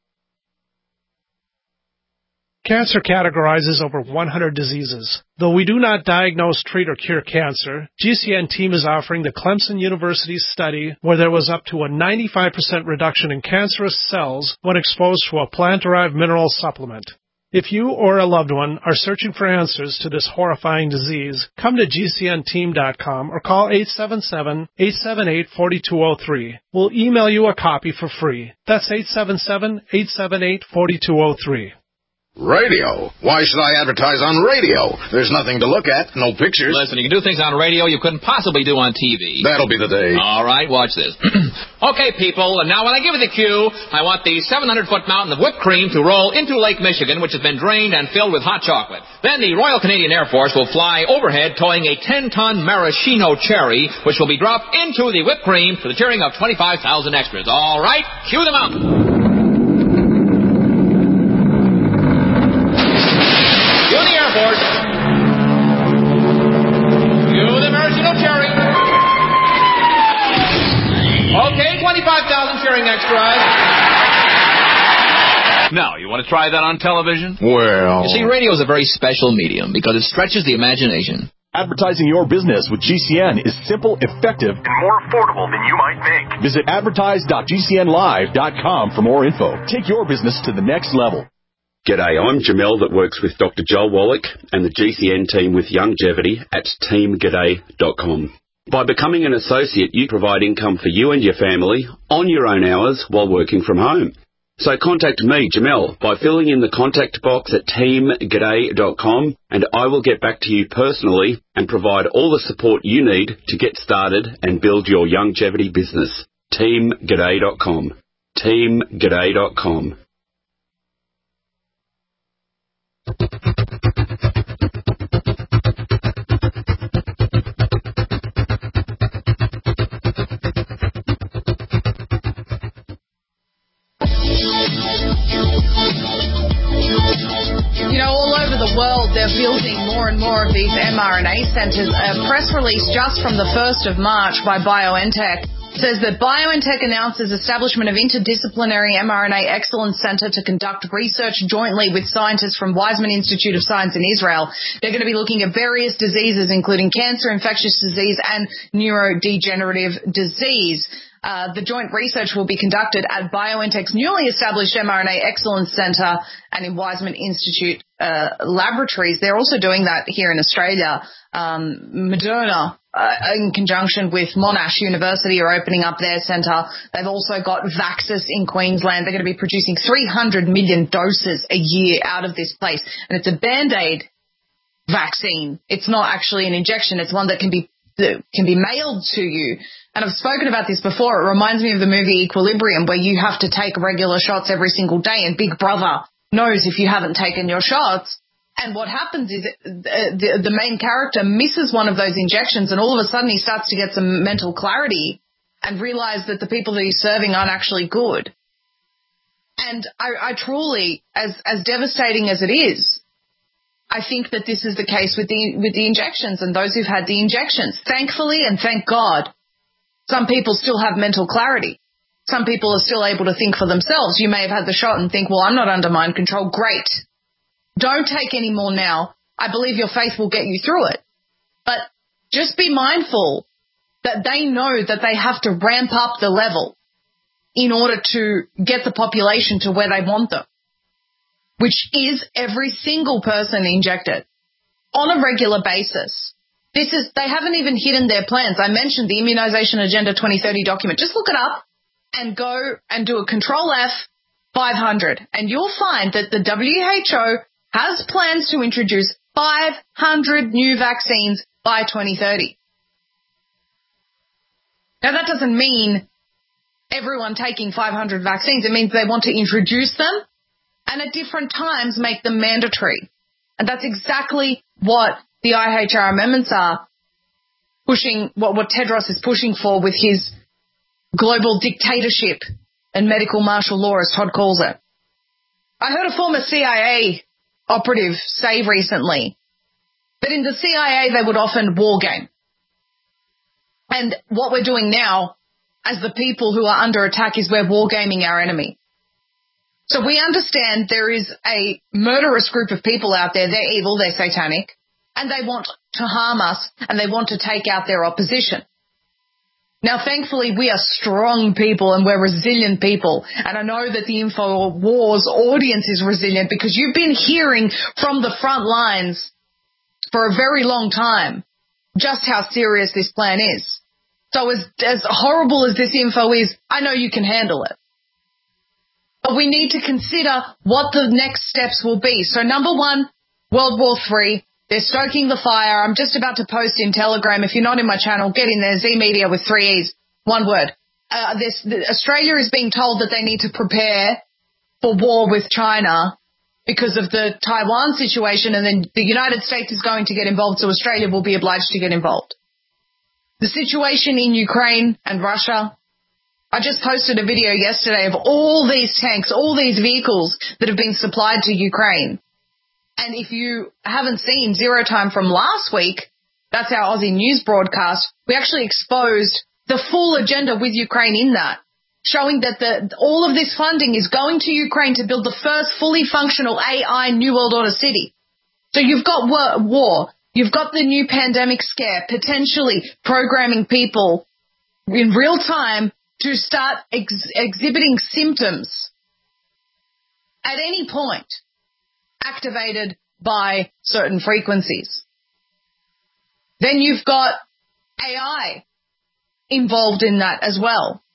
Cancer categorizes over 100 diseases. Though we do not diagnose, treat, or cure cancer, GCN team is offering the Clemson University study where there was up to a 95% reduction in cancerous cells when exposed to a plant-derived mineral supplement. If you or a loved one are searching for answers to this horrifying disease, come to GCNteam.com or call 877-878-4203. We'll email you a copy for free. That's 877-878-4203. Radio? Why should I advertise on radio? There's nothing to look at, no pictures. Listen, you can do things on radio you couldn't possibly do on TV. That'll be the day. All right, watch this. Okay, people, and now when I give you the cue, I want the 700-foot mountain of whipped cream to roll into Lake Michigan, which has been drained and filled with hot chocolate. Then the Royal Canadian Air Force will fly overhead towing a 10-ton maraschino cherry, which will be dropped into the whipped cream to the cheering of 25,000 extras. All right, cue the mountain. Okay, 25,000 cheering extras. Now, you want to try that on television? Well... You see, radio is a very special medium because it stretches the imagination. Advertising your business with GCN is simple, effective, and more affordable than you might think. Visit advertise.gcnlive.com for more info. Take your business to the next level. G'day, I'm Jamel that works with Dr. Joel Wallach and the GCN team with Longevity at teamg'day.com. By becoming an associate, you provide income for you and your family on your own hours while working from home. So contact me, Jamel, by filling in the contact box at teamg'day.com, and I will get back to you personally and provide all the support you need to get started and build your longevity business. teamg'day.com. teamg'day.com. You know, all over the world, they're building more and more of these mRNA centers. A press release just from the 1st of March by BioNTech says that BioNTech announces establishment of interdisciplinary mRNA Excellence Center to conduct research jointly with scientists from Weizmann Institute of Science in Israel. They're going to be looking at various diseases, including cancer, infectious disease, and neurodegenerative disease. The joint research will be conducted at BioNTech's newly established mRNA Excellence Center and in Weizmann Institute laboratories. They're also doing that here in Australia. Moderna, in conjunction with Monash University, are opening up their centre. They've also got Vaxxus in Queensland. They're going to be producing 300 million doses a year out of this place. And it's a Band-Aid vaccine. It's not actually an injection. It's one that can be mailed to you. And I've spoken about this before. It reminds me of the movie Equilibrium, where you have to take regular shots every single day, and Big Brother knows if you haven't taken your shots. And what happens is the main character misses one of those injections, and all of a sudden he starts to get some mental clarity and realize that the people that he's serving aren't actually good. And I truly, as devastating as it is, I think that this is the case with the injections and those who've had the injections. Thankfully, and thank God, some people still have mental clarity. Some people are still able to think for themselves. You may have had the shot and think, well, I'm not under mind control. Great. Don't take any more now. I believe your faith will get you through it. But just be mindful that they know that they have to ramp up the level. in order to get the population to where they want them, which is every single person injected on a regular basis. They haven't even hidden their plans. I mentioned the Immunization Agenda 2030 document. Just look it up and go and do a Control F 500, and you'll find that the WHO has plans to introduce 500 new vaccines by 2030. Now, that doesn't mean everyone taking 500 vaccines. It means they want to introduce them and at different times make them mandatory. And that's exactly what the IHR amendments are pushing, what Tedros is pushing for with his global dictatorship and medical martial law, as Todd calls it. I heard a former CIA operative say recently that in the CIA they would often war game. And what we're doing now as the people who are under attack is we're wargaming our enemy. So we understand there is a murderous group of people out there. They're evil, they're satanic, and they want to harm us, and they want to take out their opposition. Now, thankfully, we are strong people and we're resilient people. And I know that the InfoWars audience is resilient because you've been hearing from the front lines for a very long time just how serious this plan is. So as horrible as this info is, I know you can handle it. But we need to consider what the next steps will be. So number one, World War III. They're stoking the fire. I'm just about to post in Telegram. If you're not in my channel, get in there. Z Media with 3 E's. One word. Australia is being told that they need to prepare for war with China because of the Taiwan situation, and then the United States is going to get involved, so Australia will be obliged to get involved. The situation in Ukraine and Russia. I just posted a video yesterday of all these tanks, all these vehicles that have been supplied to Ukraine. And if you haven't seen Zero Time from last week, that's our Aussie news broadcast, we actually exposed the full agenda with Ukraine in that, showing that all of this funding is going to Ukraine to build the first fully functional AI New World Order city. So you've got war, you've got the new pandemic scare, potentially programming people in real time to start exhibiting symptoms at any point, activated by certain frequencies. Then you've got AI involved in that as well.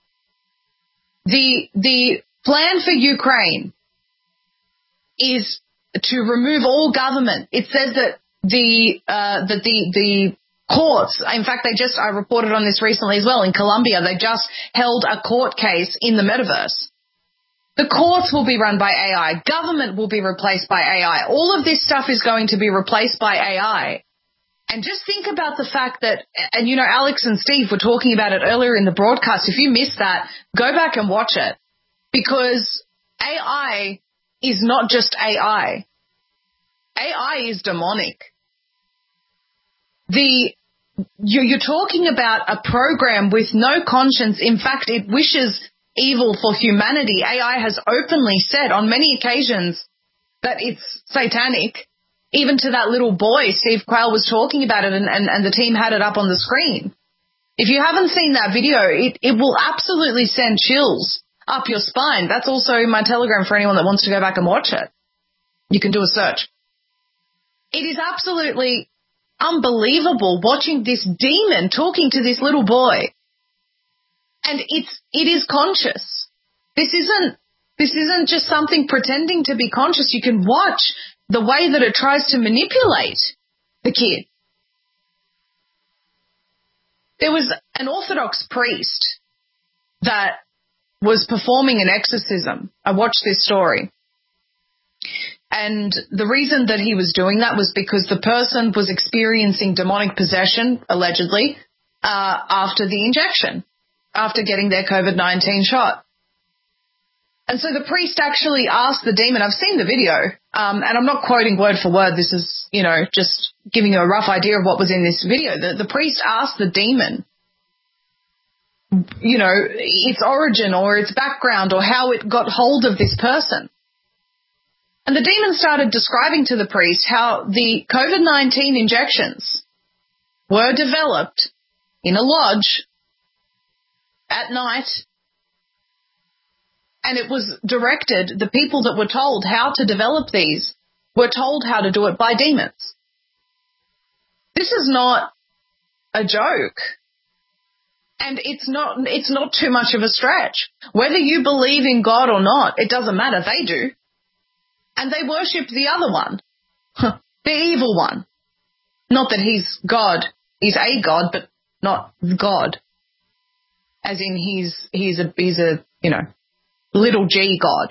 The plan for Ukraine is to remove all government. It says that the courts, in fact, I reported on this recently as well in Colombia, they just held a court case in the metaverse. The courts will be run by AI. Government will be replaced by AI. All of this stuff is going to be replaced by AI. And just think about the fact that, and you know, Alex and Steve were talking about it earlier in the broadcast. If you missed that, go back and watch it. Because AI is not just AI. AI is demonic. You're talking about a program with no conscience. In fact, it wishes evil for humanity. AI has openly said on many occasions that it's satanic. Even to that little boy, Steve Quayle was talking about it, and the team had it up on the screen. If you haven't seen that video, it will absolutely send chills up your spine. That's also in my Telegram for anyone that wants to go back and watch it. You can do a search. It is absolutely unbelievable watching this demon talking to this little boy. And it is conscious. This isn't just something pretending to be conscious. You can watch the way that it tries to manipulate the kid. There was an Orthodox priest that was performing an exorcism. I watched this story. And the reason that he was doing that was because the person was experiencing demonic possession, allegedly, after the injection, after getting their COVID-19 shot. And so the priest actually asked the demon, I've seen the video, and I'm not quoting word for word, this is, just giving you a rough idea of what was in this video. The priest asked the demon, its origin or its background or how it got hold of this person. And the demon started describing to the priest how the COVID-19 injections were developed in a lodge at night And it was directed, the people that were told how to develop these were told how to do it by demons. This is not a joke. And it's not too much of a stretch. Whether you believe in God or not, it doesn't matter. They do. And they worship the other one. The evil one. Not that he's God. He's a God, but not God. As in he's a little g God.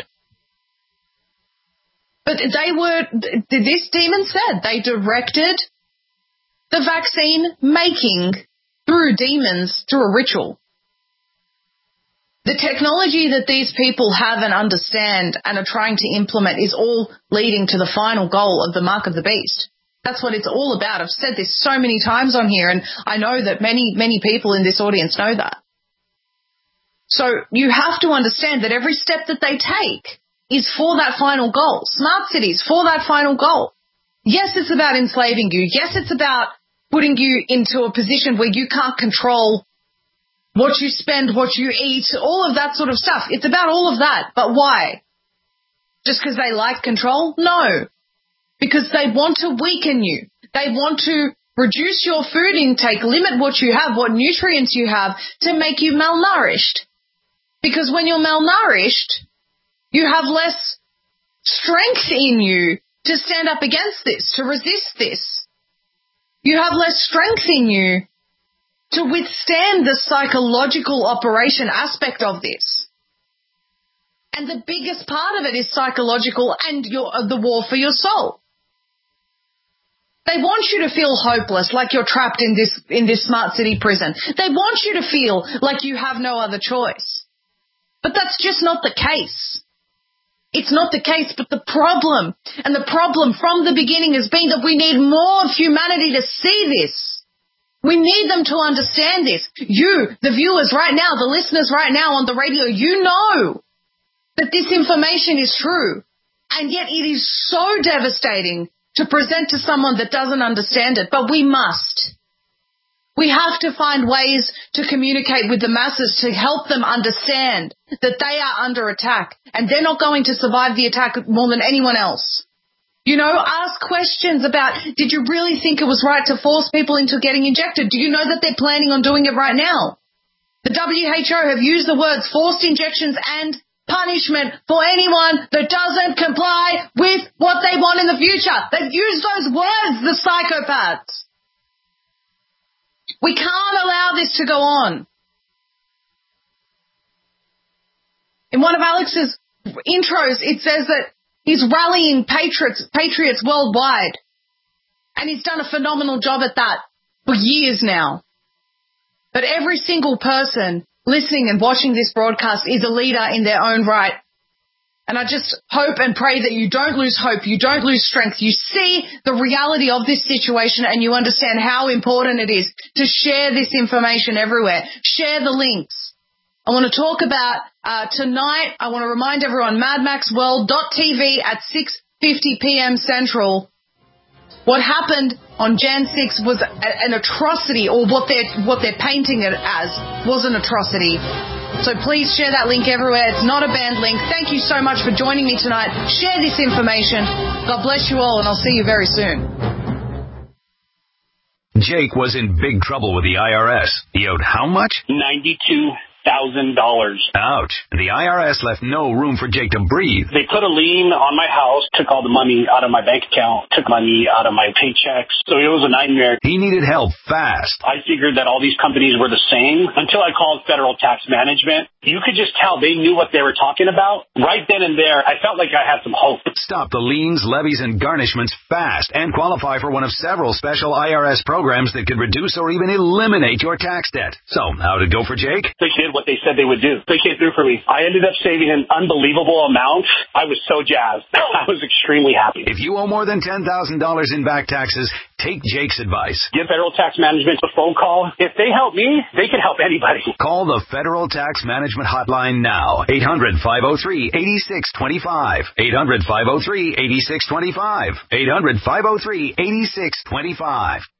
But this demon said they directed the vaccine making through demons, through a ritual. The technology that these people have and understand and are trying to implement is all leading to the final goal of the mark of the beast. That's what it's all about. I've said this so many times on here, and I know that many, many people in this audience know that. So you have to understand that every step that they take is for that final goal. Smart cities, for that final goal. Yes, it's about enslaving you. Yes, it's about putting you into a position where you can't control what you spend, what you eat, all of that sort of stuff. It's about all of that. But why? Just because they like control? No. Because they want to weaken you. They want to reduce your food intake, limit what you have, what nutrients you have, to make you malnourished. Because when you're malnourished, you have less strength in you to stand up against this, to resist this. You have less strength in you to withstand the psychological operation aspect of this. And the biggest part of it is psychological and the war for your soul. They want you to feel hopeless, like you're trapped in this smart city prison. They want you to feel like you have no other choice. But that's just not the case. It's not the case, but the problem from the beginning has been that we need more of humanity to see this. We need them to understand this. You, the viewers right now, the listeners right now on the radio, you know that this information is true. And yet it is so devastating to present to someone that doesn't understand it. But we must. We have to find ways to communicate with the masses to help them understand that they are under attack and they're not going to survive the attack more than anyone else. Ask questions about, did you really think it was right to force people into getting injected? Do you know that they're planning on doing it right now? The WHO have used the words forced injections and punishment for anyone that doesn't comply with what they want in the future. They've used those words, the psychopaths. We can't allow this to go on. In one of Alex's intros, it says that he's rallying patriots worldwide. And he's done a phenomenal job at that for years now. But every single person listening and watching this broadcast is a leader in their own right. And I just hope and pray that you don't lose hope, you don't lose strength. You see the reality of this situation and you understand how important it is to share this information everywhere. Share the links. I want to talk about tonight, I want to remind everyone, madmaxworld.tv at 6:50 p.m. Central. What happened on Jan 6 was an atrocity, or what they're painting it as was an atrocity. So please share that link everywhere. It's not a banned link. Thank you so much for joining me tonight. Share this information. God bless you all, and I'll see you very soon. Jake was in big trouble with the IRS. He owed how much? $92,000. Ouch. The IRS left no room for Jake to breathe. They put a lien on my house, took all the money out of my bank account, took money out of my paychecks. So it was a nightmare. He needed help fast. I figured that all these companies were the same until I called Federal Tax Management. You could just tell they knew what they were talking about. Right then and there, I felt like I had some hope. Stop the liens, levies, and garnishments fast and qualify for one of several special IRS programs that could reduce or even eliminate your tax debt. So, how did it go for Jake? They did what they said they would do. They came through for me. I ended up saving an unbelievable amount. I was so jazzed. I was extremely happy. If you owe more than $10,000 in back taxes, take Jake's advice. Give Federal Tax Management a phone call. If they help me, they can help anybody. Call the Federal Tax Management Hotline now. 800-503-8625. 800-503-8625. 800-503-8625.